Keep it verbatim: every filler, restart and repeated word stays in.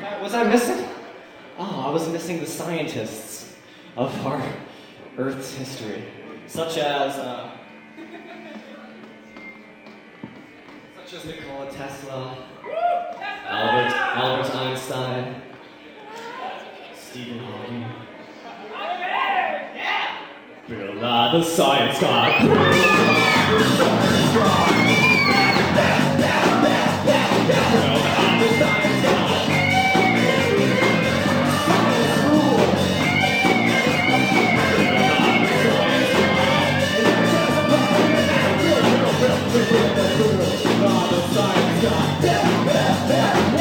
Was I missing? Oh, I was missing the scientists of our Earth's history, such as, uh, such as Nikola Tesla, Albert, Albert Einstein, Stephen Hawking. Bill Nye the Science Guy. Bill Nye the Science Guy. Bill Nye the Science Guy. Bill Nye the Science Guy.